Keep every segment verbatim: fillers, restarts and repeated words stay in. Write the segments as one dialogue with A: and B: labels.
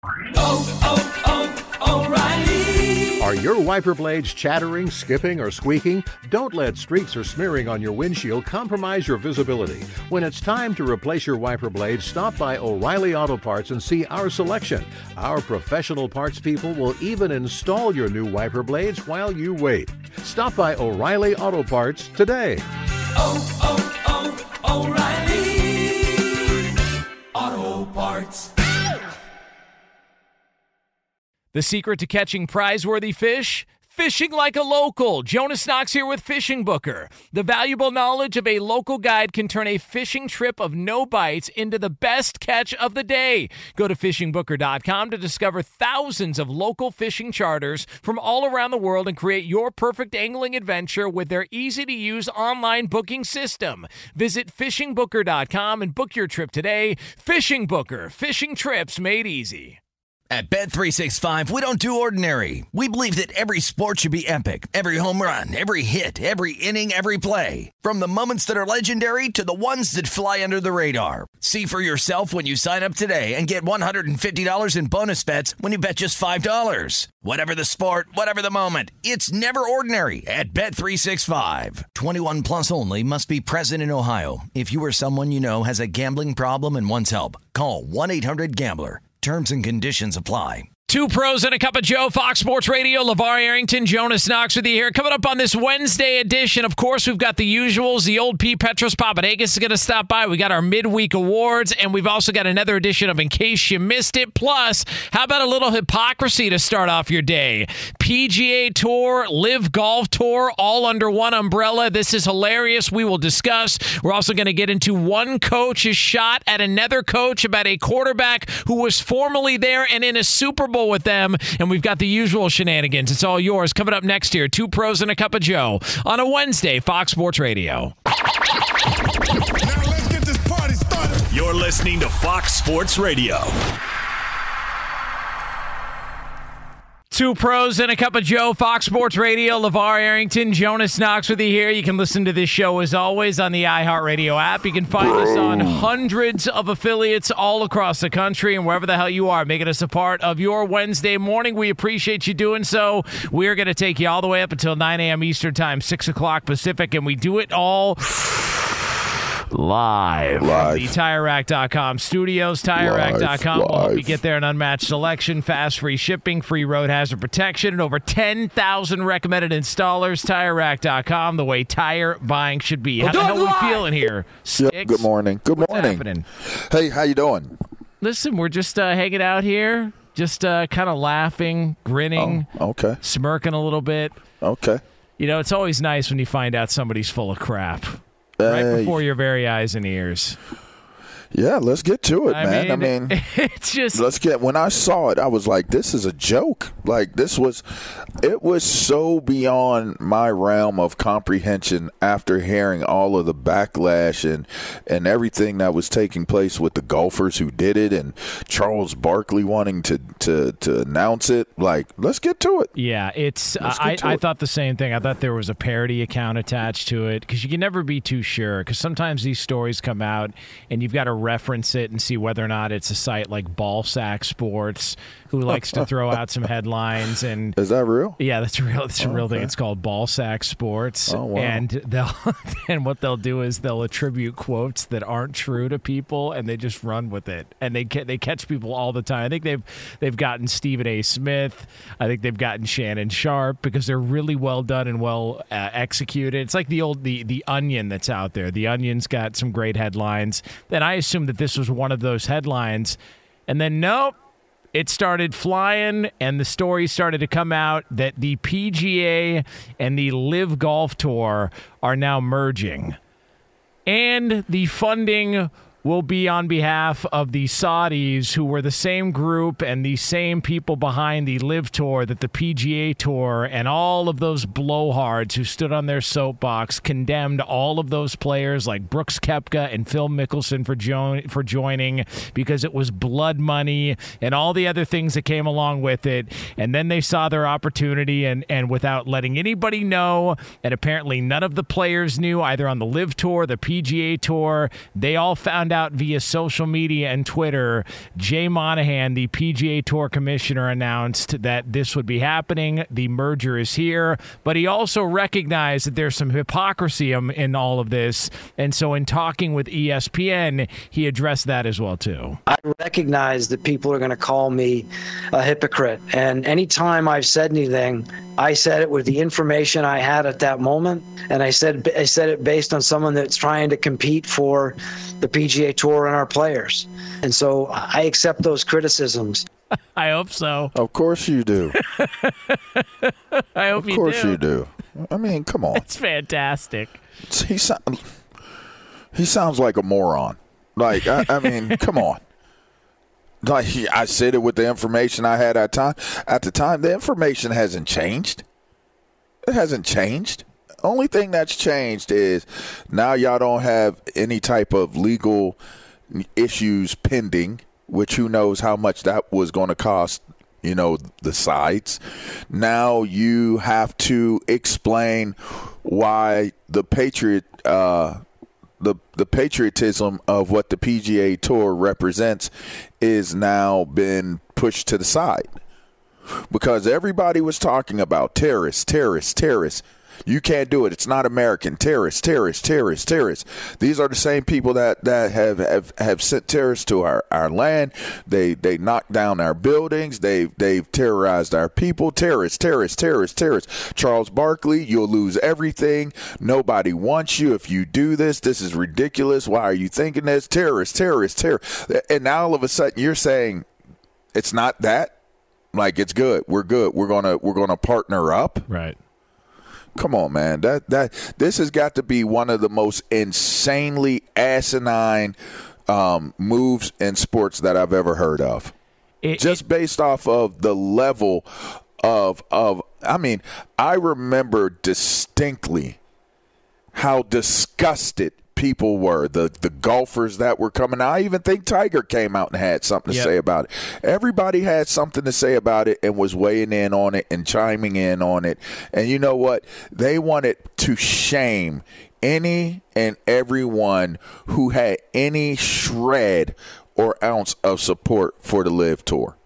A: Oh, oh, oh, O'Reilly.
B: Are your wiper blades chattering, skipping, or squeaking? Don't let streaks or smearing on your windshield compromise your visibility. When it's time to replace your wiper blades, stop by O'Reilly Auto Parts and see our selection. Our professional parts people will even install your new wiper blades while you wait. Stop by O'Reilly Auto Parts today.
A: Oh, oh, oh, O'Reilly Auto Parts.
C: The secret to catching prize-worthy fish? Fishing like a local. Jonas Knox here with Fishing Booker. The valuable knowledge of a local guide can turn a fishing trip of no bites into the best catch of the day. Go to fishing booker dot com to discover thousands of local fishing charters from all around the world and create your perfect angling adventure with their easy-to-use online booking system. Visit fishing booker dot com and book your trip today. Fishing Booker. Fishing trips made easy.
D: At Bet three sixty-five, we don't do ordinary. We believe that every sport should be epic. Every home run, every hit, every inning, every play. From the moments that are legendary to the ones that fly under the radar. See for yourself when you sign up today and get one hundred fifty dollars in bonus bets when you bet just five dollars. Whatever the sport, whatever the moment, it's never ordinary at Bet three sixty-five. twenty-one plus only. Must be present in Ohio. If you or someone you know has a gambling problem and wants help, call one eight hundred gambler. Terms and conditions apply.
C: Two pros and a cup of Joe, Fox Sports Radio. LeVar Arrington, Jonas Knox with you here. Coming up on this Wednesday edition, of course, we've got the usuals. The old P. Petros Papadakis is going to stop by. We got our midweek awards, and we've also got another edition of In Case You Missed It. Plus, how about a little hypocrisy to start off your day? P G A Tour, Live Golf Tour, all under one umbrella. This is hilarious. We will discuss. We're also going to get into one coach's shot at another coach about a quarterback who was formerly there and in a Super Bowl with them, and we've got the usual shenanigans. It's all yours. Coming up next here, Two Pros and a Cup of Joe on a Wednesday, Fox Sports Radio.
E: Now let's get this party started.
F: You're listening to Fox Sports Radio.
C: Two pros and a cup of Joe, Fox Sports Radio. LeVar Arrington, Jonas Knox with you here. You can listen to this show, as always, on the iHeartRadio app. You can find us on hundreds of affiliates all across the country, and wherever the hell you are, making us a part of your Wednesday morning. We appreciate you doing so. We are going to take you all the way up until nine a.m. Eastern Time, six o'clock Pacific, and we do it all live.
E: Live.
C: The Tire Rack dot com studios, Tire Rack dot com will help you get there. An unmatched selection, fast free shipping, free road hazard protection, and over ten thousand recommended installers. Tire Rack dot com, the way tire buying should be. How the hell are we feeling here? Sticks?
E: Yep, good morning. Good
C: What's
E: morning.
C: happening?
E: Hey, how you doing?
C: Listen, we're just uh, hanging out here, just uh, kind of laughing, grinning,
E: Oh, okay.
C: smirking a little bit.
E: Okay.
C: You know, it's always nice when you find out somebody's full of crap. Right
E: Hey.
C: before your very eyes and ears.
E: Yeah, let's get to it,
C: I
E: man.
C: mean,
E: I mean,
C: it's just
E: let's get. When I saw it, I was like, "This is a joke." Like this was, it was so beyond my realm of comprehension after hearing all of the backlash and and everything that was taking place with the golfers who did it, and Charles Barkley wanting to to to announce it. Like, let's get to it.
C: yeah, it's.
E: Let's get
C: I,
E: to
C: I
E: it.
C: thought the same thing. I thought there was a parody account attached to it because you can never be too sure. Because sometimes these stories come out and you've got to reference it and see whether or not it's a site like Ballsack Sports who likes to throw out some headlines. And
E: Is that real?
C: yeah, that's real. It's a
E: Oh,
C: real thing.
E: okay.
C: It's called Ballsack Sports.
E: Oh, wow.
C: And they'll and what they'll do is they'll attribute quotes that aren't true to people, and they just run with it. And they ca- they catch people all the time. I think they've they've gotten Stephen A. Smith. I think they've gotten Shannon Sharp because they're really well done and well uh, executed. It's like the old the the Onion that's out there. The Onion's got some great headlines. And I assumed that this was one of those headlines, and then nope. It started flying, and the story started to come out that the P G A and the Live Golf Tour are now merging. And the funding will be on behalf of the Saudis, who were the same group and the same people behind the Live Tour that the P G A Tour and all of those blowhards who stood on their soapbox condemned all of those players like Brooks Koepka and Phil Mickelson for, jo- for joining because it was blood money and all the other things that came along with it. And then they saw their opportunity, and, and without letting anybody know, and apparently none of the players knew, either on the Live Tour, the P G A Tour, they all found out out via social media and Twitter. Jay Monahan, the P G A Tour commissioner, announced that this would be happening. The merger is here, but he also recognized that there's some hypocrisy in all of this, and so in talking with E S P N, he addressed that as well too.
G: I recognize that people are going to call me a hypocrite, and anytime I've said anything, I said it with the information I had at that moment, and I said I said it based on someone that's trying to compete for the P G A Tour and our players. And so I accept those criticisms.
C: I hope so.
E: Of course you do.
C: I hope you do.
E: Of course you do. I mean, come on.
C: It's fantastic.
E: He, so- he sounds like a moron. Like, I, I mean, come on. Like, I said it with the information I had at time. At the time, the information hasn't changed. It hasn't changed. Only thing that's changed is now y'all don't have any type of legal issues pending, which who knows how much that was going to cost, you know, the sides. Now you have to explain why the Patriot uh, the the patriotism of what the P G A Tour represents is now been pushed to the side. Because everybody was talking about terrorists, terrorists, terrorists. You can't do it. It's not American. Terrorists, terrorists, terrorists, terrorists. These are the same people that, that have, have, have sent terrorists to our, our land. They they knocked down our buildings. They've, they've terrorized our people. Terrorists, terrorists, terrorists, terrorists. Charles Barkley, you'll lose everything. Nobody wants you if you do this. This is ridiculous. Why are you thinking this? Terrorists, terrorists, terrorists. And now all of a sudden you're saying it's not that? Like, it's good. We're good. We're gonna we're gonna partner up.
C: Right.
E: Come on, man. That that this has got to be one of the most insanely asinine um, moves in sports that I've ever heard of. It, Just it, based off of the level of of. I mean, I remember distinctly how disgusted people were, the the golfers that were coming out. I even think Tiger came out and had something to yep. say about it. Everybody had something to say about it and was weighing in on it and chiming in on it. And you know what? They wanted to shame any and everyone who had any shred or ounce of support for the LIV Tour.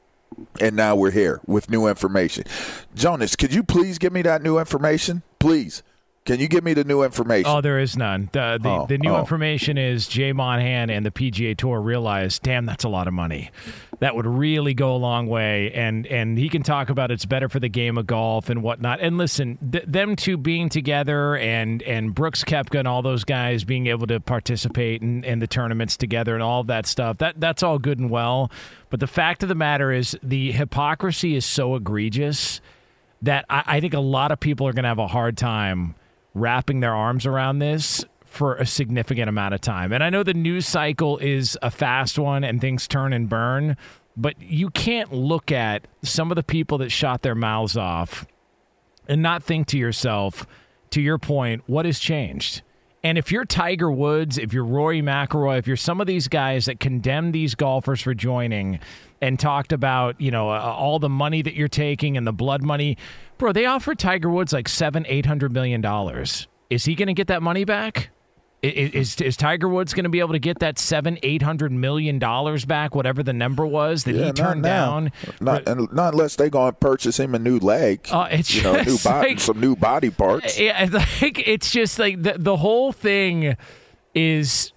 E: And now we're here with new information. Jonas, could you please give me that new information? Please. Can you give me the new information?
C: Oh, there is none. The the, oh, the new oh. information is Jay Monahan and the P G A Tour realized, damn, that's a lot of money. That would really go a long way. And and he can talk about it's better for the game of golf and whatnot. And listen, th- them two being together and, and Brooks Koepka and all those guys being able to participate in, in the tournaments together and all of that stuff, that that's all good and well. But the fact of the matter is the hypocrisy is so egregious that I, I think a lot of people are going to have a hard time wrapping their arms around this for a significant amount of time. And I know the news cycle is a fast one and things turn and burn, but you can't look at some of the people that shot their mouths off and not think to yourself, to your point, what has changed? And if you're Tiger Woods, if you're Rory McIlroy, if you're some of these guys that condemn these golfers for joining and talked about, you know, uh, all the money that you're taking and the blood money, bro, they offered Tiger Woods like seven, eight hundred million dollars. Is he going to get that money back? Is, is is Tiger Woods going to be able to get that seven, eight hundred million dollars back, whatever the number was that yeah, he turned down?
E: Not, and not unless they're going to purchase him a new leg,
C: uh, it's
E: you know, new body, like, some new body parts.
C: Yeah, like it's just like the the whole thing is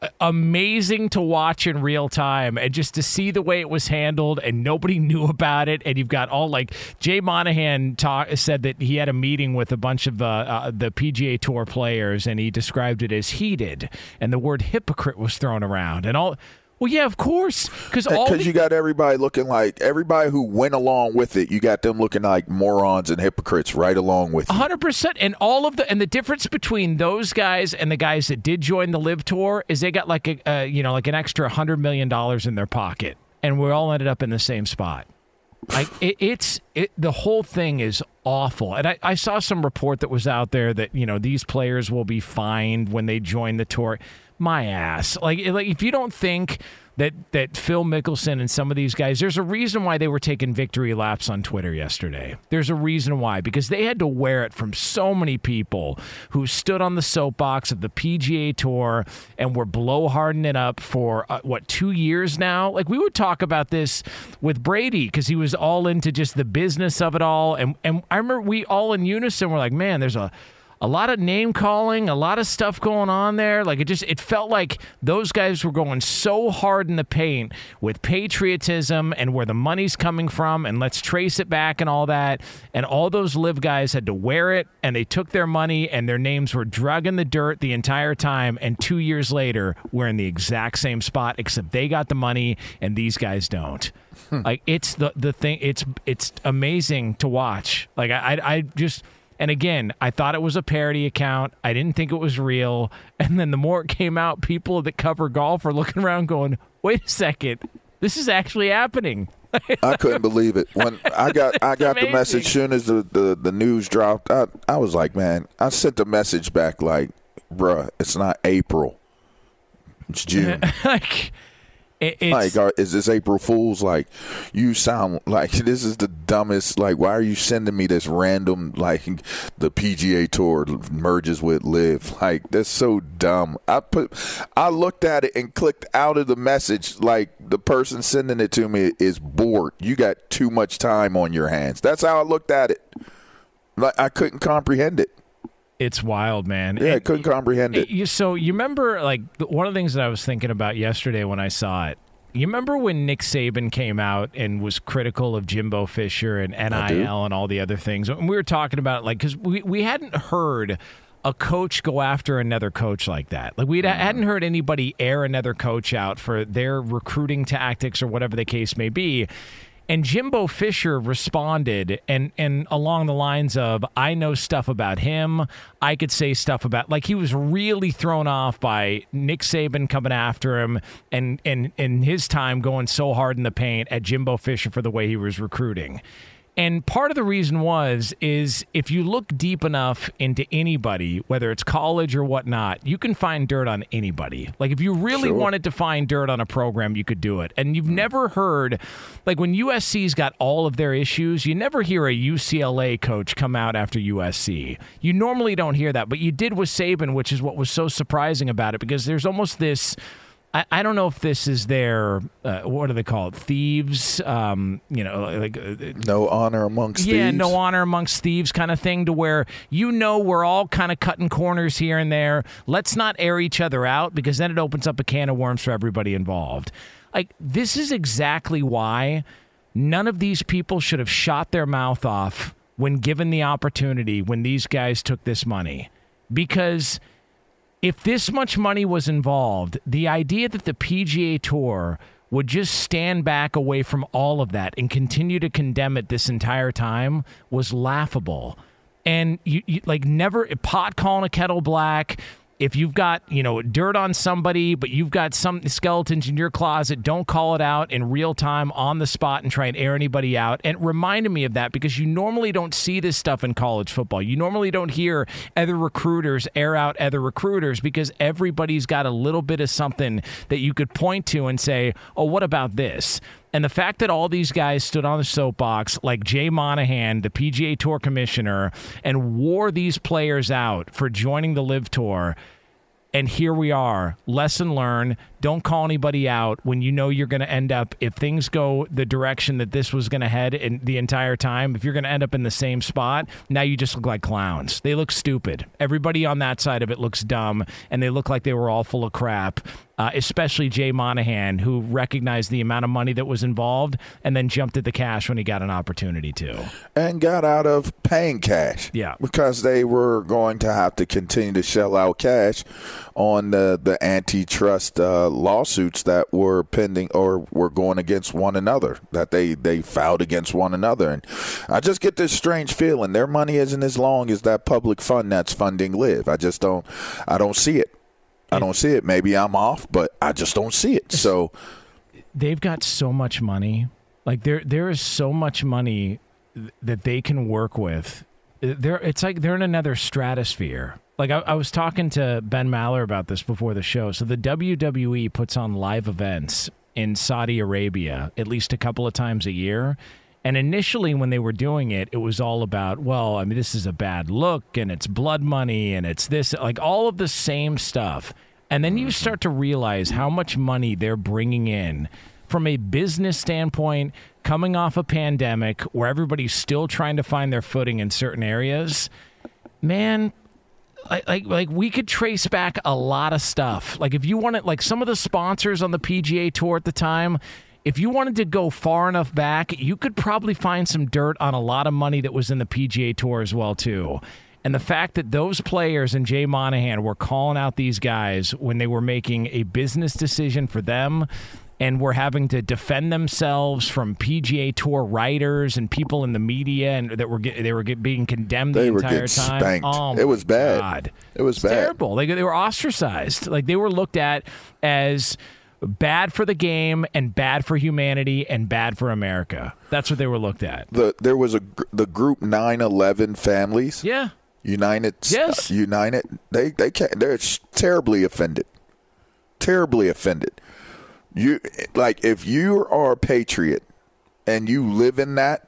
C: amazing to watch in real time, and just to see the way it was handled and nobody knew about it. And you've got all like Jay Monahan talk, said that he had a meeting with a bunch of uh, uh, the P G A Tour players, and he described it as heated, and the word hypocrite was thrown around and all. Well, yeah, of course, because all
E: because
C: the-
E: you got everybody looking like everybody who went along with it. You got them looking like morons and hypocrites right along with you.
C: one hundred percent. And all of the and the difference between those guys and the guys that did join the LIV Tour is they got like a uh, you know like an extra one hundred million dollars in their pocket, and we all ended up in the same spot. Like it, it's it, the whole thing is awful. And I, I saw some report that was out there that you know these players will be fined when they join the tour. my ass. Like, like if you don't think that that Phil Mickelson and some of these guys, there's a reason why they were taking victory laps on Twitter yesterday. There's a reason why, because they had to wear it from so many people who stood on the soapbox of the P G A Tour and were blowharding it up for, uh, what, two years now? Like, we would talk about this with Brady because he was all into just the business of it all. And, and I remember we all in unison were like, man, there's a A lot of name calling, a lot of stuff going on there. Like it just, it felt like those guys were going so hard in the paint with patriotism and where the money's coming from, and let's trace it back and all that. And all those live guys had to wear it, and they took their money, and their names were drug in the dirt the entire time. And two years later, we're in the exact same spot, except they got the money and these guys don't. Hmm. Like it's the the thing. It's it's amazing to watch. Like I I, I just. And again, I thought it was a parody account. I didn't think it was real. And then the more it came out, people that cover golf are looking around going, wait a second, this is actually happening.
E: I couldn't believe it. When I got I got the message soon as the, the, the news dropped, I, I was like, man, I sent a message back like, bruh, it's not April. It's June.
C: like, it, it's,
E: like, are, is this April Fool's? Like, you sound like this is the dumbest. Like, why are you sending me this random, like, the P G A Tour merges with Live? Like, that's so dumb. I put, I looked at it and clicked out of the message. Like, the person sending it to me is bored. You got too much time on your hands. That's how I looked at it. Like, I couldn't comprehend it.
C: It's wild, man.
E: Yeah,
C: and,
E: I couldn't comprehend it.
C: You, so you remember, like, one of the things that I was thinking about yesterday when I saw it, you remember when Nick Saban came out and was critical of Jimbo Fisher and N I L and all the other things? And we were talking about, like, because we, we hadn't heard a coach go after another coach like that. Like, we mm. hadn't heard anybody air another coach out for their recruiting tactics or whatever the case may be. And Jimbo Fisher responded and, and along the lines of, I know stuff about him. I could say stuff about, like, he was really thrown off by Nick Saban coming after him and, and, and his time going so hard in the paint at Jimbo Fisher for the way he was recruiting. And part of the reason was, is if you look deep enough into anybody, whether it's college or whatnot, you can find dirt on anybody. Like, if you really sure. wanted to find dirt on a program, you could do it. And you've never heard, like, when U S C's got all of their issues, you never hear a U C L A coach come out after U S C. You normally don't hear that, but you did with Saban, which is what was so surprising about it, because there's almost this, I, I don't know if this is their, uh, what do they call it, thieves, um, you know, like uh,
E: no honor amongst
C: yeah,
E: thieves.
C: Yeah, no honor amongst thieves kind of thing, to where, you know, we're all kind of cutting corners here and there. Let's not air each other out, because then it opens up a can of worms for everybody involved. Like, this is exactly why none of these people should have shot their mouth off when given the opportunity when these guys took this money. Because if this much money was involved, the idea that the P G A Tour would just stand back away from all of that and continue to condemn it this entire time was laughable. And you, you like never pot calling a kettle black. If you've got, you know, dirt on somebody, but you've got some skeletons in your closet, don't call it out in real time on the spot and try and air anybody out. And it reminded me of that, because you normally don't see this stuff in college football. You normally don't hear other recruiters air out other recruiters, because everybody's got a little bit of something that you could point to and say, oh, what about this? And the fact that all these guys stood on the soapbox, like Jay Monahan, the P G A Tour commissioner, and wore these players out for joining the Live Tour, and here we are. Lesson learned. Don't call anybody out when you know you're going to end up, if things go the direction that this was going to head in the entire time, if you're going to end up in the same spot, now you just look like clowns. They look stupid. Everybody on that side of it looks dumb, and they look like they were all full of crap, uh, especially Jay Monahan, who recognized the amount of money that was involved and then jumped at the cash when he got an opportunity to.
E: And got out of paying cash.
C: Yeah.
E: Because they were going to have to continue to shell out cash on the, the antitrust uh, lawsuits that were pending or were going against one another, that they, they filed against one another. And I just get this strange feeling their money isn't as long as that public fund that's funding Live. I just don't, I don't see it. I don't see it. Maybe I'm off, but I just don't see it. So
C: they've got so much money. Like there, there is so much money that they can work with they're it's like they're in another stratosphere. Like I, I was talking to Ben Maller about this before the show. So the W W E puts on live events in Saudi Arabia at least a couple of times a year. And initially when they were doing it, it was all about, well, I mean, this is a bad look and it's blood money and it's this, like all of the same stuff. And then you start to realize how much money they're bringing in from a business standpoint, coming off a pandemic where everybody's still trying to find their footing in certain areas. Man, Like, like, like we could trace back a lot of stuff. Like, if you wanted, like, some of the sponsors on the P G A Tour at the time, if you wanted to go far enough back, you could probably find some dirt on a lot of money that was in the P G A Tour as well, too. And the fact that those players and Jay Monahan were calling out these guys when they were making a business decision for them and were having to defend themselves from P G A Tour writers and people in the media, and that were get, they were get, being condemned
E: they
C: the
E: were
C: entire
E: getting
C: time.
E: Spanked.
C: Oh,
E: it was bad.
C: God.
E: It was
C: it's
E: bad.
C: Terrible. They they were ostracized. Like they were looked at as bad for the game and bad for humanity and bad for America. That's what they were looked at.
E: The there was a the group nine eleven families.
C: Yeah.
E: United.
C: Yes.
E: Uh, United. They they can't, they're terribly offended. Terribly offended. You like if you are a patriot and you live in that,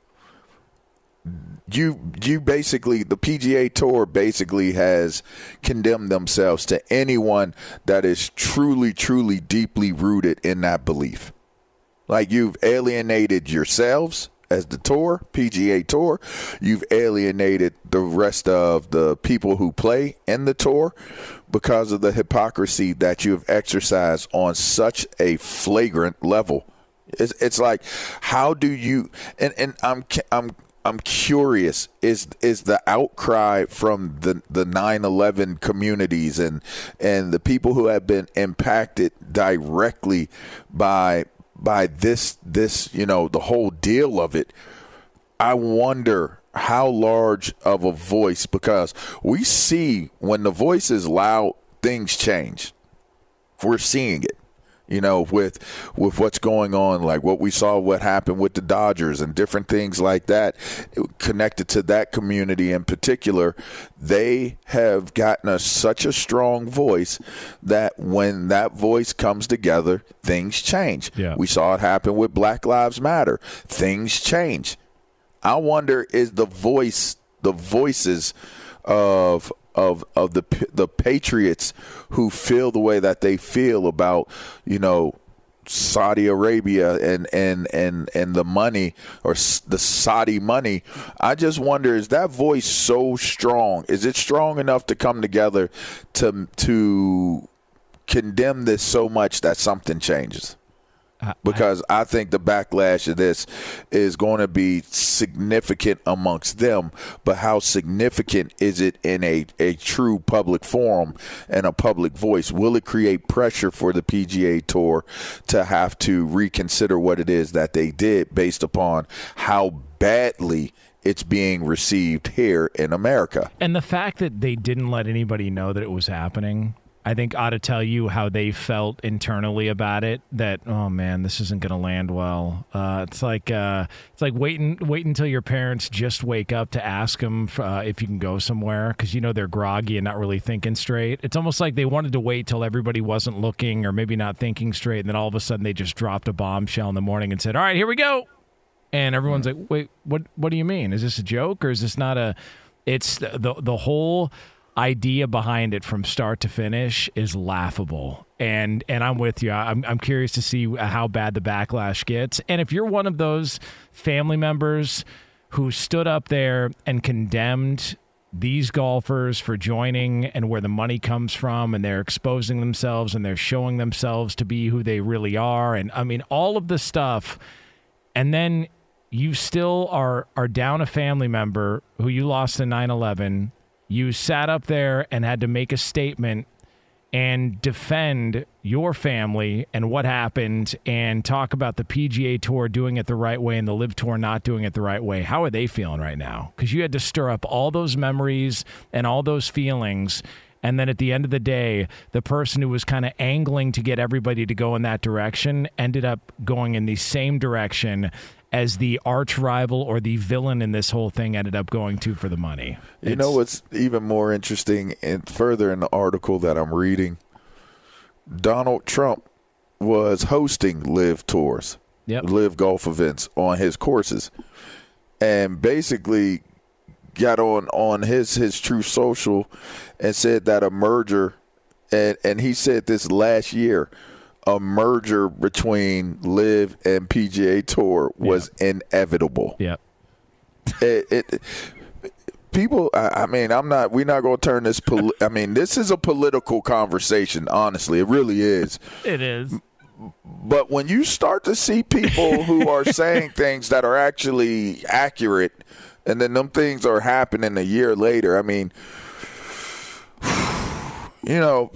E: you you basically the P G A Tour basically has condemned themselves to anyone that is truly truly deeply rooted in that belief. Like you've alienated yourselves as the tour, P G A Tour. You've alienated the rest of the people who play in the tour because of the hypocrisy that you have exercised on such a flagrant level. It's, it's like, how do you? And, and I'm I'm I'm curious. Is is the outcry from the the nine eleven communities and and the people who have been impacted directly by by this this you know the whole deal of it? I wonder how large of a voice, because we see when the voice is loud, things change. We're seeing it, you know, with with what's going on, like what we saw, what happened with the Dodgers and different things like that connected to that community in particular. They have gotten us such a strong voice that when that voice comes together, things change.
C: Yeah.
E: We saw it happen with Black Lives Matter. Things change. I wonder, is the voice, the voices of of of the the patriots who feel the way that they feel about, you know, Saudi Arabia and and and and the money, or the Saudi money. I just wonder, is that voice so strong? Is it strong enough to come together to to condemn this so much that something changes? Because I think the backlash of this is going to be significant amongst them, but how significant is it in a, a true public forum and a public voice? Will it create pressure for the P G A Tour to have to reconsider what it is that they did based upon how badly it's being received here in America?
C: And the fact that they didn't let anybody know that it was happening, I think ought to tell you how they felt internally about it. That, oh man, this isn't going to land well. Uh, it's like uh, it's like waiting wait until your parents just wake up to ask them uh, if you can go somewhere, because you know they're groggy and not really thinking straight. It's almost like they wanted to wait till everybody wasn't looking or maybe not thinking straight, and then all of a sudden they just dropped a bombshell in the morning and said, "All right, here we go." And everyone's like, "Wait, what? What do you mean? Is this a joke or is this not a?" It's the the, the whole idea behind it from start to finish is laughable. And and I'm with you. I'm I'm curious to see how bad the backlash gets. And if you're one of those family members who stood up there and condemned these golfers for joining and where the money comes from, and they're exposing themselves and they're showing themselves to be who they really are, and I mean all of the stuff, and then you still are are down a family member who you lost in nine eleven. You sat up there and had to make a statement and defend your family and what happened and talk about the P G A Tour doing it the right way and the Live Tour not doing it the right way. How are they feeling right now? Because you had to stir up all those memories and all those feelings. And then at the end of the day, the person who was kind of angling to get everybody to go in that direction ended up going in the same direction as the arch rival or the villain in this whole thing ended up going to for the money.
E: You
C: It's-
E: know what's even more interesting, and further in the article that I'm reading, Donald Trump was hosting Live Tours,
C: Yep.
E: Live Golf events on his courses, and basically got on, on his, his True Social and said that a merger, and, and he said this last year, a merger between Live and P G A Tour was
C: Yeah.
E: inevitable.
C: Yep.
E: It, it, people, I, I mean, I'm not. We're not going to turn this. Poli- I mean, this is a political conversation. Honestly, it really is.
C: It is.
E: But when you start to see people who are saying things that are actually accurate, and then them things are happening a year later, I mean, you know,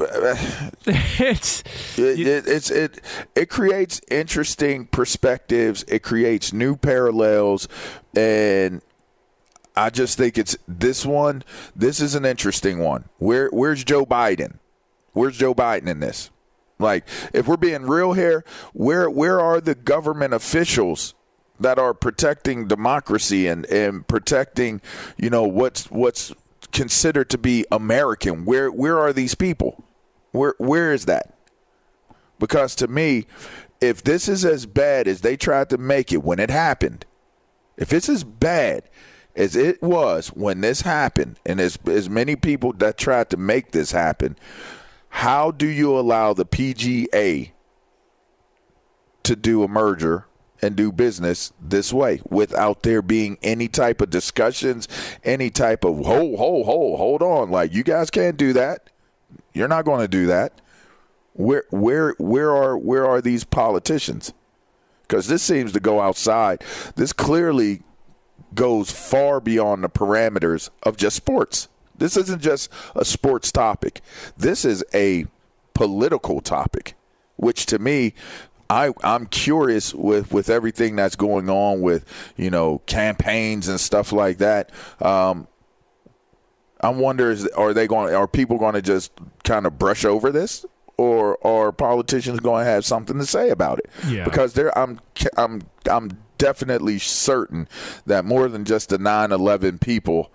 C: It's
E: it, it, it's it it creates interesting perspectives. It creates new parallels, and I just think it's this one. This is an interesting one. Where where's Joe Biden? Where's Joe Biden in this? Like, if we're being real here, where where are the government officials that are protecting democracy and, and protecting, you know, what's what's considered to be American? Where where are these people? Where where is that? Because to me, if this is as bad as they tried to make it when it happened, if it's as bad as it was when this happened, and as as many people that tried to make this happen, how do you allow the P G A to do a merger and do business this way without there being any type of discussions, any type of hold, hold, hold, hold on? Like, you guys can't do that. You're not going to do that. Where, where, where are, where are these politicians? Because this seems to go outside. This clearly goes far beyond the parameters of just sports. This isn't just a sports topic. This is a political topic, which to me, I, I'm curious with, with everything that's going on with, you know, campaigns and stuff like that. Um, I wonder, is, are they going? Are people going to just kind of brush over this, or are politicians going to have something to say about it?
C: Yeah.
E: Because there, I'm, I'm, I'm definitely certain that more than just the nine eleven people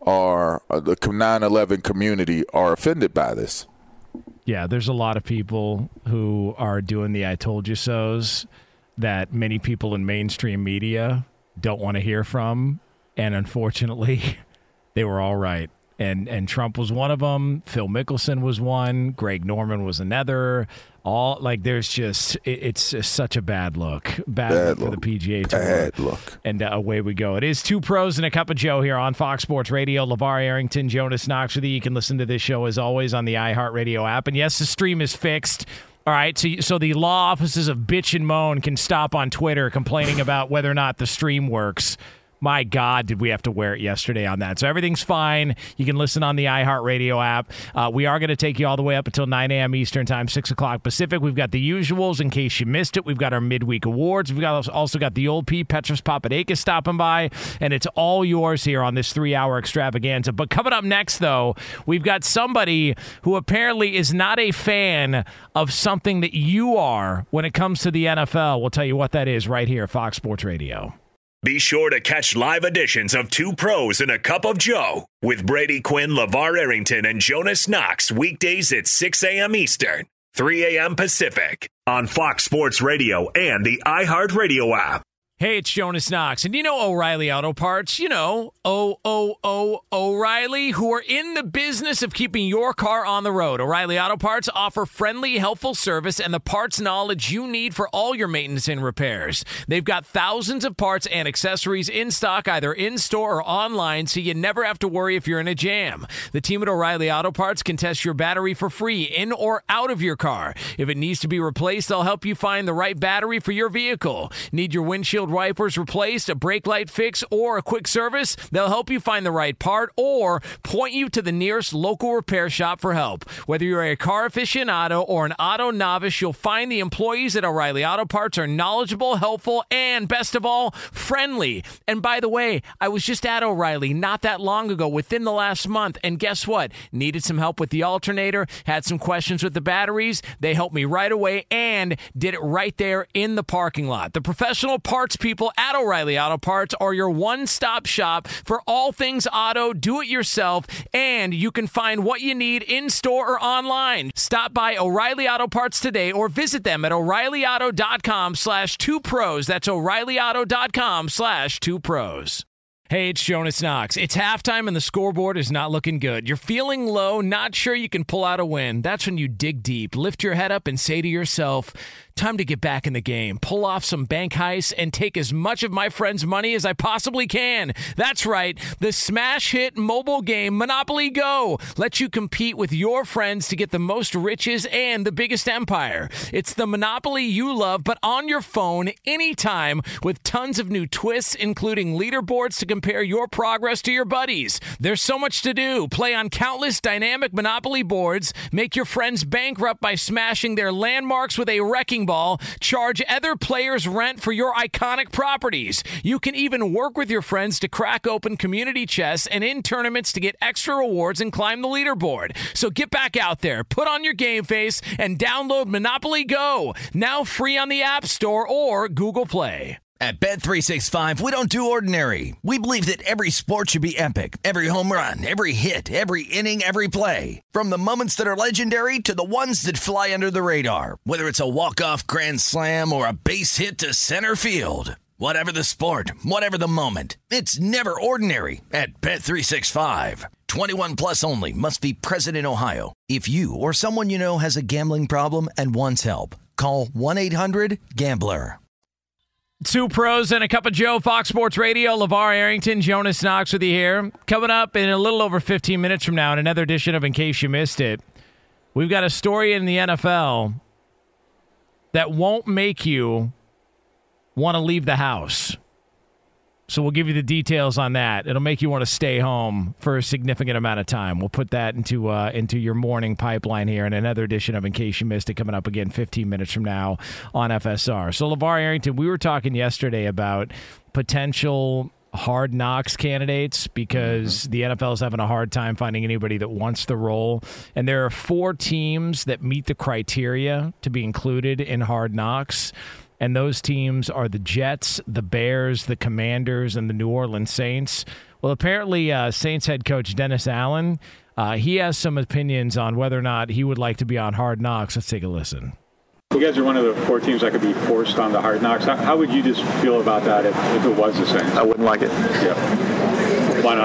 E: are uh, the nine eleven community are offended by this.
C: Yeah, there's a lot of people who are doing the I told you so's that many people in mainstream media don't want to hear from. And unfortunately, they were all right. And and Trump was one of them. Phil Mickelson was one. Greg Norman was another. All like there's just it, it's just such a bad look. Bad,
E: Bad
C: look for
E: look.
C: the P G A Tour.
E: Bad look.
C: And uh, away we go. It is Two Pros and a Cup of Joe here on Fox Sports Radio. LeVar Arrington, Jonas Knox with you. You can listen to this show as always on the iHeartRadio app. And yes, the stream is fixed. All right, so so the law offices of Bitch and Moan can stop on Twitter complaining about whether or not the stream works. My God, did we have to wear it yesterday on that. So everything's fine. You can listen on the iHeartRadio app. Uh, we are going to take you all the way up until nine a.m. Eastern time, six o'clock Pacific. We've got the usuals in case you missed it. We've got our midweek awards. We've got also got the old P, Petros Papadakis stopping by. And it's all yours here on this three-hour extravaganza. But coming up next, though, we've got somebody who apparently is not a fan of something that you are when it comes to the N F L. We'll tell you what that is right here, Fox Sports Radio.
F: Be sure to catch live editions of Two Pros and a Cup of Joe with Brady Quinn, LeVar Arrington, and Jonas Knox weekdays at six a.m. Eastern, three a.m. Pacific on Fox Sports Radio and the iHeartRadio app.
C: Hey, it's Jonas Knox, and you know O'Reilly Auto Parts, you know, O O O O'Reilly, who are in the business of keeping your car on the road. O'Reilly Auto Parts offer friendly, helpful service and the parts knowledge you need for all your maintenance and repairs. They've got thousands of parts and accessories in stock, either in-store or online, so you never have to worry if you're in a jam. The team at O'Reilly Auto Parts can test your battery for free in or out of your car. If it needs to be replaced, they'll help you find the right battery for your vehicle. Need your windshield wipers replaced, a brake light fix, or a quick service? They'll help you find the right part or point you to the nearest local repair shop for help. Whether you're a car aficionado or an auto novice, you'll find the employees at O'Reilly Auto Parts are knowledgeable, helpful, and best of all, friendly. And by the way, I was just at O'Reilly not that long ago, within the last month, and guess what? Needed some help with the alternator, had some questions with the batteries. They helped me right away and did it right there in the parking lot. The professional parts people at O'Reilly Auto Parts are your one-stop shop for all things auto, do-it-yourself, and you can find what you need in-store or online. Stop by O'Reilly Auto Parts today or visit them at o'reillyauto.com slash two pros. That's o'reillyauto.com slash two pros. Hey, it's Jonas Knox. It's halftime and the scoreboard is not looking good. You're feeling low, not sure you can pull out a win. That's when you dig deep, lift your head up, and say to yourself, time to get back in the game, pull off some bank heists, and take as much of my friends' money as I possibly can. That's right. The smash hit mobile game Monopoly Go lets you compete with your friends to get the most riches and the biggest empire. It's the Monopoly you love, but on your phone anytime with tons of new twists, including leaderboards to compare your progress to your buddies. There's so much to do. Play on countless dynamic Monopoly boards, make your friends bankrupt by smashing their landmarks with a wrecking ball, charge other players rent for your iconic properties. You can even work with your friends to crack open community chests and in tournaments to get extra rewards and climb the leaderboard. So get back out there, put on your game face, and download Monopoly Go, now free on the App Store or Google Play.
D: At Bet three sixty-five, we don't do ordinary. We believe that every sport should be epic. Every home run, every hit, every inning, every play. From the moments that are legendary to the ones that fly under the radar. Whether it's a walk-off grand slam or a base hit to center field. Whatever the sport, whatever the moment. It's never ordinary at Bet three sixty-five. twenty-one plus only. Must be present in Ohio. If you or someone you know has a gambling problem and wants help, call one eight hundred gambler.
C: Two pros and a cup of Joe, Fox Sports Radio. LeVar Arrington, Jonas Knox with you here. Coming up in a little over fifteen minutes from now in another edition of In Case You Missed It, we've got a story in the N F L that won't make you want to leave the house. So we'll give you the details on that. It'll make you want to stay home for a significant amount of time. We'll put that into uh, into your morning pipeline here in another edition of In Case You Missed It, coming up again fifteen minutes from now on F S R. So LeVar Arrington, we were talking yesterday about potential hard knocks candidates because mm-hmm. the N F L is having a hard time finding anybody that wants the role. And there are four teams that meet the criteria to be included in hard knocks. And those teams are the Jets, the Bears, the Commanders, and the New Orleans Saints. Well, apparently uh, Saints head coach Dennis Allen, uh, he has some opinions on whether or not he would like to be on Hard Knocks. Let's take a listen.
H: You guys are one of the four teams that could be forced on the Hard Knocks. How, how would you just feel about that if, if it was the Saints?
I: I wouldn't like it.
H: Yeah. Why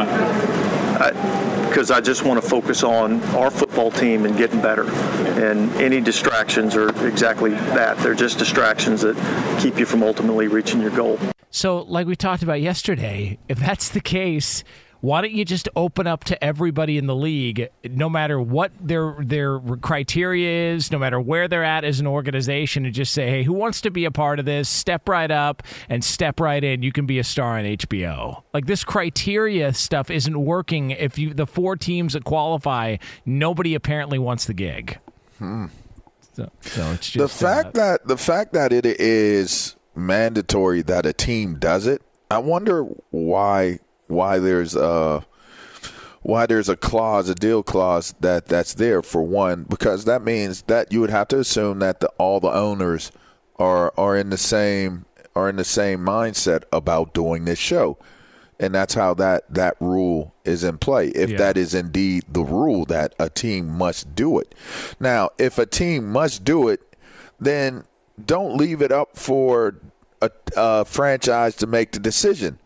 H: not?
I: Because I, I just want to focus on our football team and getting better. And any distractions are exactly that. They're just distractions that keep you from ultimately reaching your goal.
C: So, like we talked about yesterday, if that's the case, why don't you just open up to everybody in the league, no matter what their their criteria is, no matter where they're at as an organization, and just say, hey, who wants to be a part of this? Step right up and step right in. You can be a star on H B O. Like, this criteria stuff isn't working if you the four teams that qualify, nobody apparently wants the gig.
E: Hmm.
C: So, so it's just
E: the fact uh, that the fact that it is mandatory that a team does it. I wonder why why there's a why there's a clause, a deal clause that that's there for one, because that means that you would have to assume that the, all the owners are are in the same are in the same mindset about doing this show. And that's how that, that rule is in play, if yeah. that is indeed the rule that a team must do it. Now, if a team must do it, then don't leave it up for a, a franchise to make the decision.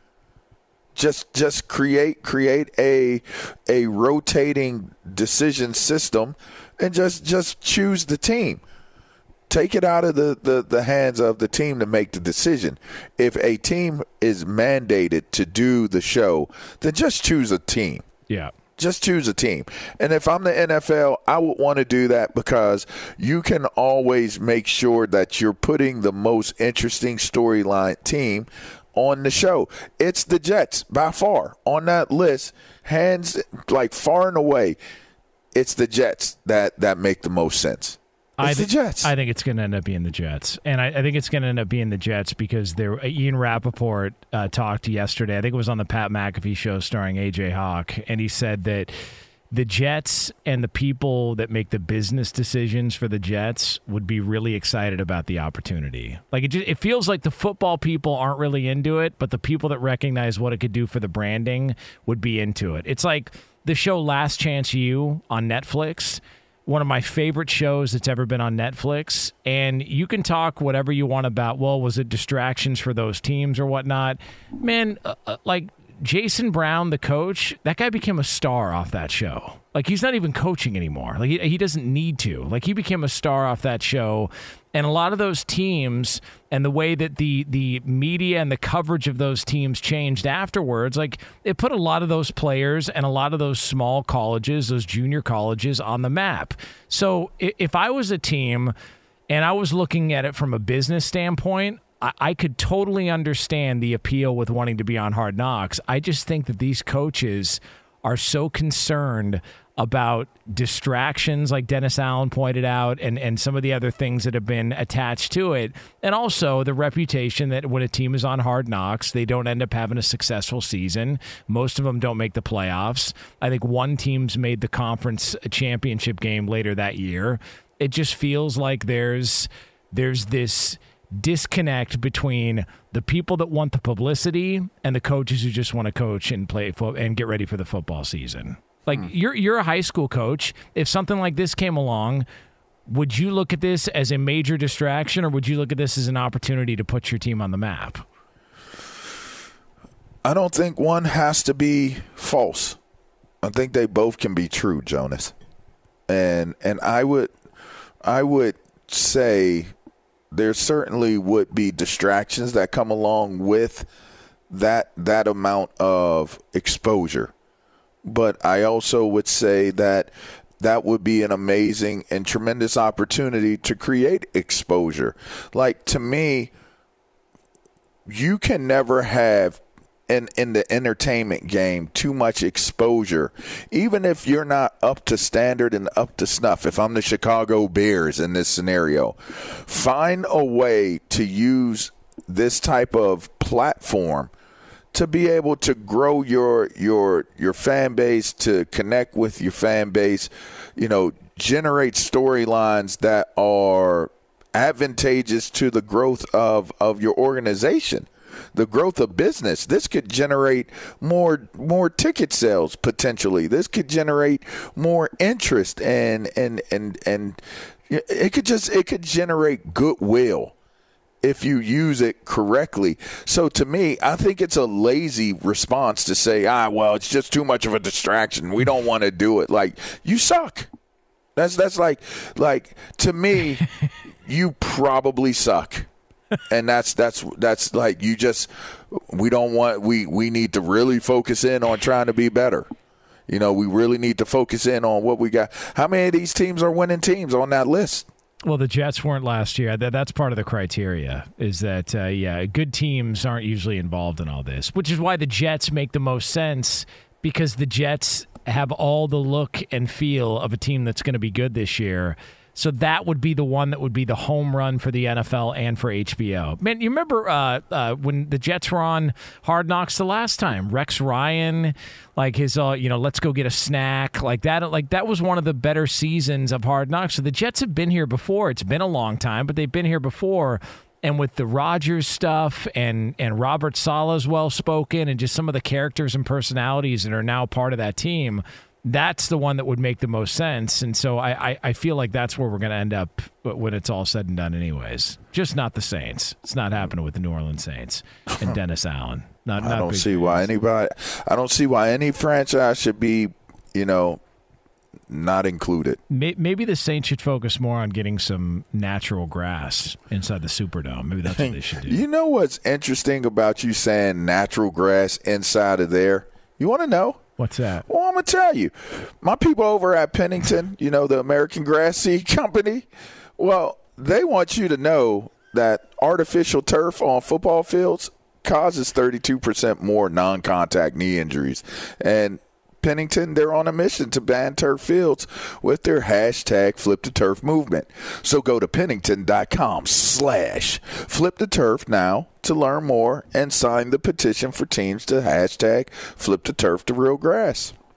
E: Just just create create a a rotating decision system and just, just choose the team. Take it out of the, the, the hands of the team to make the decision. If a team is mandated to do the show, then just choose a team.
C: Yeah.
E: Just choose a team. And if I'm the N F L, I would want to do that because you can always make sure that you're putting the most interesting storyline team on the show. It's the Jets by far on that list, hands like far and away. It's the Jets that, that make the most sense. It's
C: I th-
E: the Jets.
C: I think it's going to end up being the Jets. And I, I think it's going to end up being the Jets because there, Ian Rappaport uh, talked yesterday. I think it was on the Pat McAfee show starring A J Hawk. And he said that the Jets and the people that make the business decisions for the Jets would be really excited about the opportunity. Like it, just, it feels like the football people aren't really into it, but the people that recognize what it could do for the branding would be into it. It's like the show Last Chance U on Netflix, one of my favorite shows that's ever been on Netflix. And you can talk whatever you want about, well, was it distractions for those teams or whatnot? Man, uh, uh, like Jason Brown, the coach, that guy became a star off that show. Like, he's not even coaching anymore. Like, he, he doesn't need to. Like, he became a star off that show. And a lot of those teams and the way that the the media and the coverage of those teams changed afterwards, like, it put a lot of those players and a lot of those small colleges, those junior colleges, on the map. So if I was a team and I was looking at it from a business standpoint, I could totally understand the appeal with wanting to be on Hard Knocks. I just think that these coaches are so concerned about distractions, like Dennis Allen pointed out, and, and some of the other things that have been attached to it. And also the reputation that when a team is on Hard Knocks, they don't end up having a successful season. Most of them don't make the playoffs. I think one team's made the conference championship game later that year. It just feels like there's there's this disconnect between the people that want the publicity and the coaches who just want to coach and play fo- and get ready for the football season. Like, hmm. you're you're a high school coach. If something like this came along, would you look at this as a major distraction, or would you look at this as an opportunity to put your team on the map?
E: I don't think one has to be false. I think they both can be true, Jonas. And and I would I would say there certainly would be distractions that come along with that that amount of exposure. But I also would say that that would be an amazing and tremendous opportunity to create exposure. Like, to me, you can never have in, in the entertainment game too much exposure, even if you're not up to standard and up to snuff. If I'm the Chicago Bears in this scenario, find a way to use this type of platform to be able to grow your your your fan base, to connect with your fan base, you know, generate storylines that are advantageous to the growth of, of your organization, the growth of business. This could generate more more ticket sales potentially. This could generate more interest, and and and and it could just it could generate goodwill if you use it correctly. So to me, I think it's a lazy response to say, ah, well, it's just too much of a distraction. We don't want to do it. Like, you suck. That's that's like like to me, you probably suck. And that's that's that's like, you just we don't want we we need to really focus in on trying to be better. You know, we really need to focus in on what we got. How many of these teams are winning teams on that list?
C: Well, the Jets weren't last year. That, that's part of the criteria, is that, uh, yeah, good teams aren't usually involved in all this, which is why the Jets make the most sense, because the Jets have all the look and feel of a team that's going to be good this year. So that would be the one that would be the home run for the N F L and for H B O. Man, you remember uh, uh, when the Jets were on Hard Knocks the last time? Rex Ryan, like his, uh, you know, let's go get a snack, like that. Like that was one of the better seasons of Hard Knocks. So the Jets have been here before. It's been a long time, but they've been here before. And with the Rodgers stuff and and Robert Saleh's well spoken, and just some of the characters and personalities that are now part of that team, that's the one that would make the most sense. And so I, I, I feel like that's where we're going to end up when it's all said and done anyways. Just not the Saints. It's not happening with the New Orleans Saints and Dennis Allen. Not, not
E: I don't see
C: fans.
E: why anybody – I don't see why any franchise should be, you know, not included.
C: Maybe the Saints should focus more on getting some natural grass inside the Superdome. Maybe that's what they should do.
E: You know what's interesting about you saying natural grass inside of there? You want to know?
C: What's that?
E: Well, I'm going to tell you. My people over at Pennington, you know, the American Grass Seed Company, well, they want you to know that artificial turf on football fields causes thirty-two percent more non-contact knee injuries. And Pennington, they're on a mission to ban turf fields with their hashtag Flip the Turf movement. So go to Pennington.com slash Flip the Turf now to learn more and sign the petition for teams to hashtag Flip the Turf to real grass.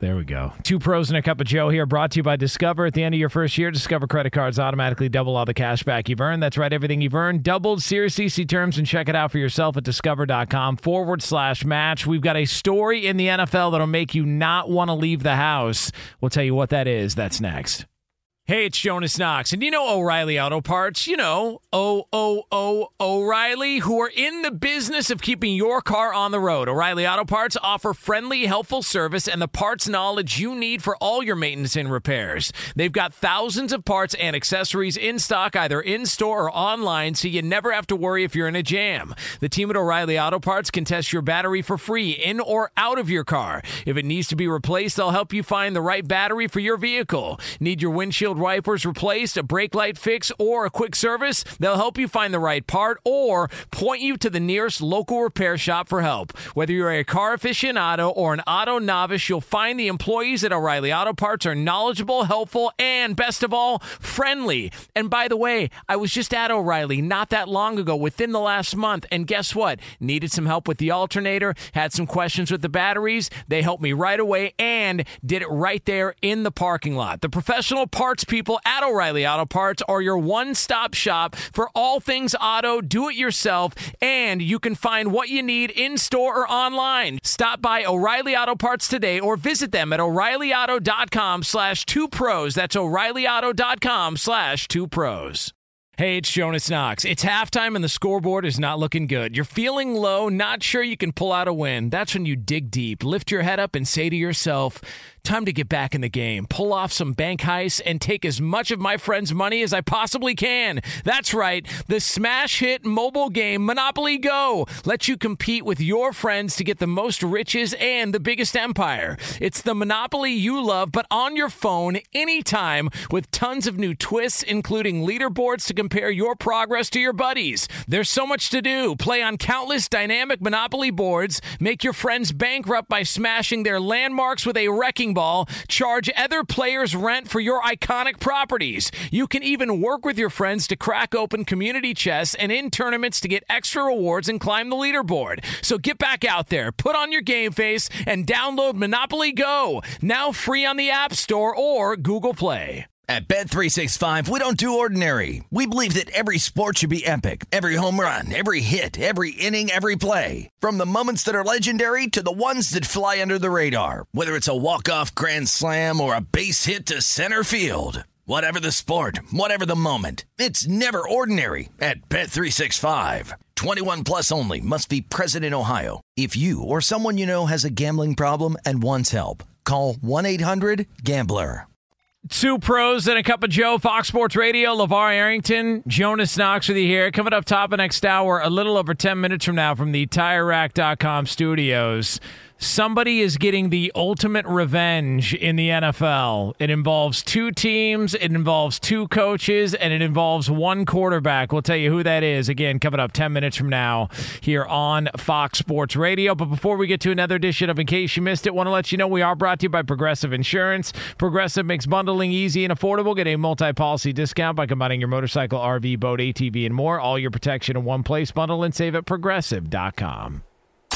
C: There we go. Two pros and a cup of Joe here, brought to you by Discover. At the end of your first year, Discover credit cards automatically double all the cash back you've earned. That's right, everything you've earned doubled. Seriously, see terms and check it out for yourself at discover.com forward slash match. We've got a story in the N F L that'll make you not want to leave the house. We'll tell you what that is. That's next. Hey, it's Jonas Knox, and you know O'Reilly Auto Parts, you know, O O O O'Reilly, who are in the business of keeping your car on the road. O'Reilly Auto Parts offer friendly, helpful service and the parts knowledge you need for all your maintenance and repairs. They've got thousands of parts and accessories in stock, either in-store or online, so you never have to worry if you're in a jam. The team at O'Reilly Auto Parts can test your battery for free, in or out of your car. If it needs to be replaced, they'll help you find the right battery for your vehicle. Need your windshield wipers replaced, a brake light fix, or a quick service? They'll help you find the right part or point you to the nearest local repair shop for help. Whether you're a car aficionado or an auto novice, you'll find the employees at O'Reilly Auto Parts are knowledgeable, helpful, and best of all, friendly. And by the way, I was just at O'Reilly not that long ago, within the last month, and guess what? Needed some help with the alternator, had some questions with the batteries. They helped me right away and did it right there in the parking lot. The professional parts people at O'Reilly Auto Parts are your one-stop shop for all things auto, do-it-yourself, and you can find what you need in-store or online. Stop by O'Reilly Auto Parts today or visit them at o'reillyauto.com slash two pros. That's o'reillyauto.com slash two pros. Hey, it's Jonas Knox. It's halftime and the scoreboard is not looking good. You're feeling low, not sure you can pull out a win. That's when you dig deep, lift your head up, and say to yourself, time to get back in the game, pull off some bank heists, and take as much of my friends' money as I possibly can. That's right. The smash hit mobile game Monopoly Go lets you compete with your friends to get the most riches and the biggest empire. It's the Monopoly you love, but on your phone anytime, with tons of new twists, including leaderboards to compare your progress to your buddies. There's so much to do. Play on countless dynamic Monopoly boards, make your friends bankrupt by smashing their landmarks with a wrecking ball, charge other players rent for your iconic properties. You can even work with your friends to crack open community chests and in tournaments to get extra rewards and climb the leaderboard. So get back out there, put on your game face, and download Monopoly Go, now free on the App Store or Google Play.
D: At Bet three sixty-five, we don't do ordinary. We believe that every sport should be epic. Every home run, every hit, every inning, every play. From the moments that are legendary to the ones that fly under the radar. Whether it's a walk-off grand slam or a base hit to center field. Whatever the sport, whatever the moment. It's never ordinary at Bet three sixty-five. twenty-one plus only. Must be present in Ohio. If you or someone you know has a gambling problem and wants help, call one eight hundred gambler.
C: Two pros and a cup of Joe, Fox Sports Radio, LeVar Arrington, Jonas Knox with you here. Coming up top of next hour, a little over ten minutes from now from the Tire Rack dot com studios. Somebody is getting the ultimate revenge in the N F L. It involves two teams, it involves two coaches, and it involves one quarterback. We'll tell you who that is, again, coming up ten minutes from now here on Fox Sports Radio. But before we get to another edition of In Case You Missed It, want to let you know we are brought to you by Progressive Insurance. Progressive makes bundling easy and affordable. Get a multi-policy discount by combining your motorcycle, R V, boat, A T V, and more. All your protection in one place. Bundle and save at progressive dot com.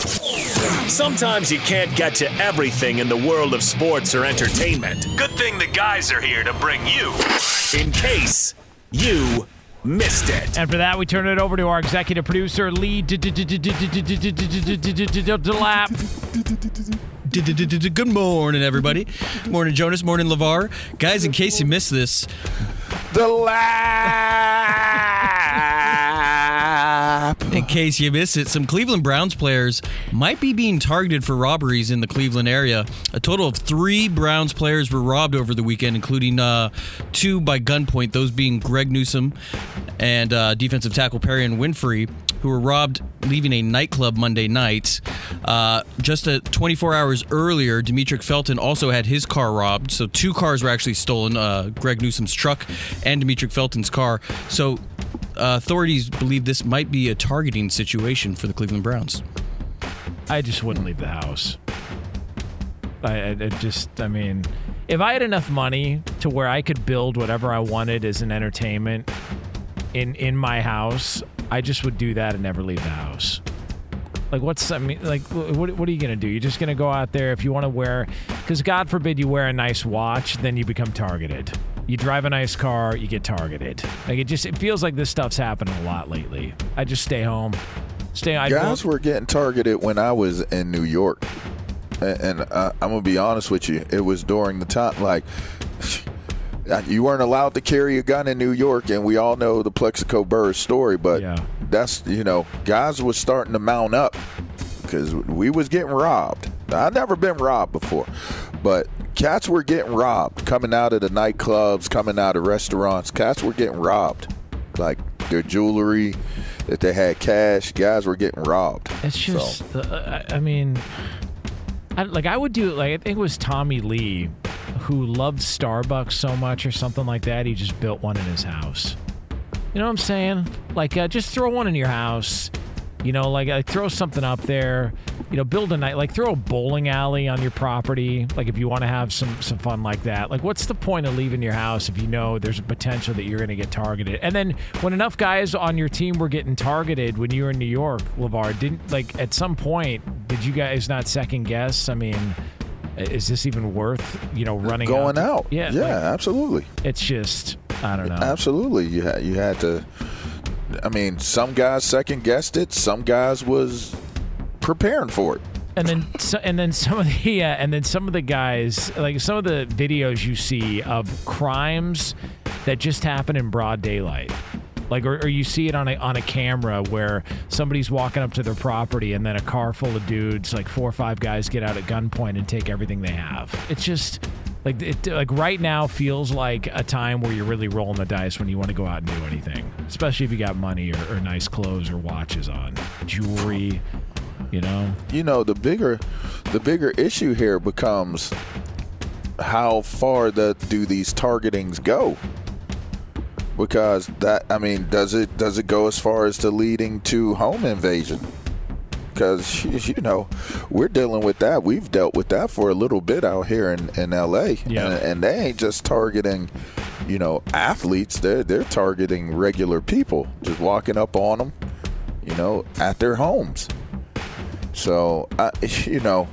F: Sometimes you can't get to everything in the world of sports or entertainment. Good thing the guys are here to bring you In Case You Missed It.
C: And for that, we turn it over to our executive producer, Lee Delap.
J: Good morning, everybody. Morning, Jonas. Morning, LeVar. Guys, in case you missed this,
E: The lap.
J: in case you missed it, some Cleveland Browns players might be being targeted for robberies in the Cleveland area. A total of three Browns players were robbed over the weekend, including uh, two by gunpoint, those being Greg Newsome and uh, defensive tackle Perrion Winfrey, who were robbed leaving a nightclub Monday night. Uh, just a twenty-four hours earlier, Demetric Felton also had his car robbed. So two cars were actually stolen, uh, Greg Newsome's truck and Demetric Felton's car. So uh, authorities believe this might be a targeting situation for the Cleveland Browns.
C: I just wouldn't leave the house. I, I, I just, I mean, if I had enough money to where I could build whatever I wanted as an entertainment in, in my house, I just would do that and never leave the house. Like, what's, I mean, like, what, what are you going to do? You're just going to go out there if you want to wear, Because God forbid you wear a nice watch, then you become targeted. You drive a nice car, you get targeted. Like it just it feels like this stuff's happening a lot lately. I just stay home. Stay. I
E: Guys were getting targeted when I was in New York, and, and uh, I'm gonna be honest with you. It was during the time like. You weren't allowed to carry a gun in New York, and we all know the Plexico Burrs story, but
C: yeah.
E: that's, you know, guys was starting to mount up because we was getting robbed. I've never been robbed before, but cats were getting robbed coming out of the nightclubs, coming out of restaurants. Cats were getting robbed. Like their jewelry, if they had cash, guys were getting robbed.
C: It's just,
E: so.
C: uh, I mean, I, like I would do, like I think it was Tommy Lee who loved Starbucks so much or something like that, he just built one in his house. You know what I'm saying? Like, uh, just throw one in your house. You know, like, like throw something up there. You know, build a night, like throw a bowling alley on your property. Like, if you want to have some some fun like that. Like, what's the point of leaving your house if you know there's a potential that you're going to get targeted? And then when enough guys on your team were getting targeted when you were in New York, LeVar, didn't, like, at some point, did you guys not second guess? I mean, is this even worth, you know, running
E: going
C: out?
E: out?
C: Yeah,
E: yeah,
C: like,
E: absolutely.
C: It's just, I don't know.
E: Absolutely, you had you had to. I mean, some guys second guessed it. Some guys was preparing for it.
C: And then, so, and then some of the, uh, and then some of the guys, like some of the videos you see of crimes that just happen in broad daylight. Like, or, or you see it on a on a camera where somebody's walking up to their property and then a car full of dudes, like four or five guys, get out at gunpoint and take everything they have. It's just like it, like right now feels like a time where you're really rolling the dice when you want to go out and do anything, especially if you got money or, or nice clothes or watches on, jewelry, you know.
E: You know, the bigger the bigger issue here becomes how far the, do these targetings go? Because that, I mean, does it does it go as far as to leading to home invasion? Because, you know, we're dealing with that. We've dealt with that for a little bit out here in, in L A.
C: Yeah.
E: And, and they ain't just targeting, you know, athletes. They're, they're targeting regular people, just walking up on them, you know, at their homes. So, I, you know,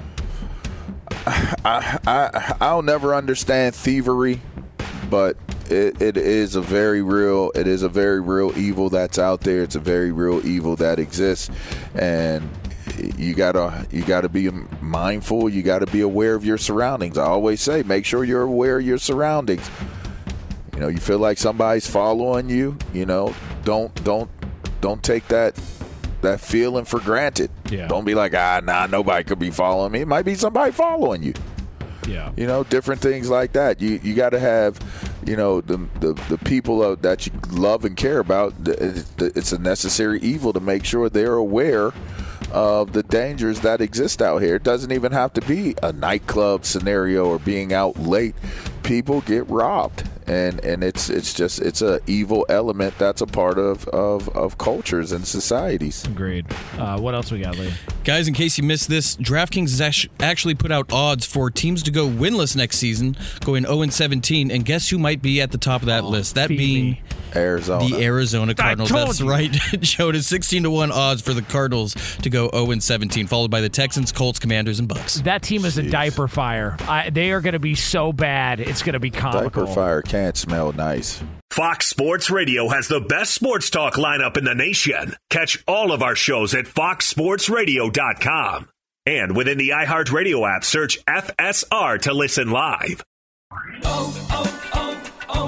E: I, I, I'll never understand thievery, but It, it is a very real it is a very real evil that's out there. It's a very real evil that exists, and you gotta you gotta be mindful. You gotta be aware of your surroundings. I always say, make sure you're aware of your surroundings. You know, you feel like somebody's following you. You know, don't don't don't take that that feeling for granted.
C: Yeah.
E: Don't be like, ah, nah, nobody could be following me. It might be somebody following you.
C: Yeah.
E: You know, different things like that. You you got to have, you know, the the, the people that you love and care about. It's a necessary evil to make sure they're aware of the dangers that exist out here. It doesn't even have to be a nightclub scenario or being out late. People get robbed, and, and it's it's just it's a evil element that's a part of, of, of cultures and societies.
C: Agreed. Uh, what else we got, Lee?
J: Guys, in case you missed this, DraftKings has actually put out odds for teams to go winless next season, going oh and seventeen, and guess who might be at the top of that
C: oh,
J: list? That
C: being
J: me.
E: Arizona.
J: The Arizona Cardinals. That's
C: you.
J: right. Showed is sixteen to one odds for the Cardinals to go oh and seventeen, followed by the Texans, Colts, Commanders, and Bucks.
C: That team is
E: Jeez.
C: a diaper fire. I, they are going to be so bad. It's going to be comical.
E: Diaper fire can't smell nice.
F: Fox Sports Radio has the best sports talk lineup in the nation. Catch all of our shows at fox sports radio dot com. And within the iHeartRadio app, search F S R to listen live.
A: Oh, oh, oh,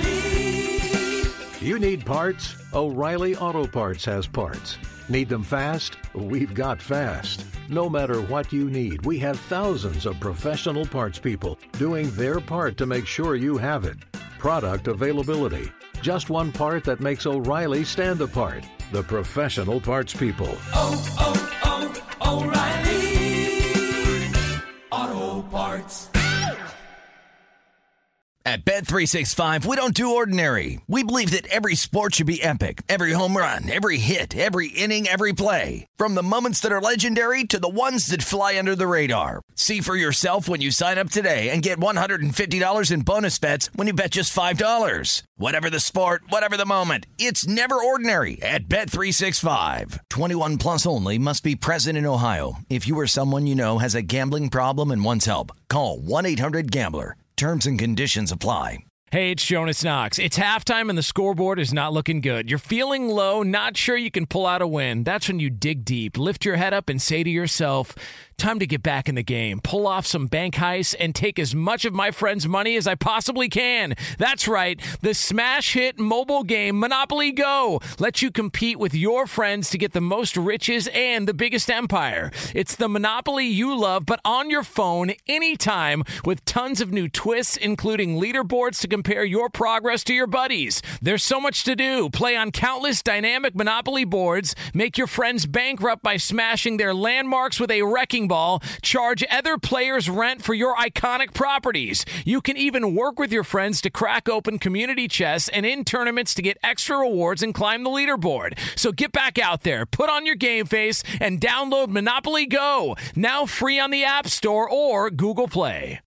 A: O'Reilly.
B: You need parts? O'Reilly Auto Parts has parts. Need them fast? We've got fast. No matter what you need, we have thousands of professional parts people doing their part to make sure you have it. Product availability. Just one part that makes O'Reilly stand apart. The professional parts people.
A: Oh, oh, oh, O'Reilly Auto Parts.
D: At At Bet three sixty-five, we don't do ordinary. We believe that every sport should be epic. Every home run, every hit, every inning, every play. From the moments that are legendary to the ones that fly under the radar. See for yourself when you sign up today and get one hundred fifty dollars in bonus bets when you bet just five dollars. Whatever the sport, whatever the moment, it's never ordinary at Bet three sixty-five. twenty-one plus only. Must be present in Ohio. If you or someone you know has a gambling problem and wants help, call one eight hundred gambler. Terms and conditions apply.
C: Hey, it's Jonas Knox. It's halftime and the scoreboard is not looking good. You're feeling low, not sure you can pull out a win. That's when you dig deep, lift your head up and say to yourself, time to get back in the game, pull off some bank heists, and take as much of my friends' money as I possibly can. That's right. The smash hit mobile game Monopoly Go lets you compete with your friends to get the most riches and the biggest empire. It's the Monopoly you love, but on your phone anytime with tons of new twists, including leaderboards to compare your progress to your buddies. There's so much to do. Play on countless dynamic Monopoly boards, make your friends bankrupt by smashing their landmarks with a wrecking ball, charge other players rent for your iconic properties. You can even work with your friends to crack open community chests and in tournaments to get extra rewards and climb the leaderboard. So get back out there, put on your game face, and download Monopoly Go, now free on the App Store or Google Play.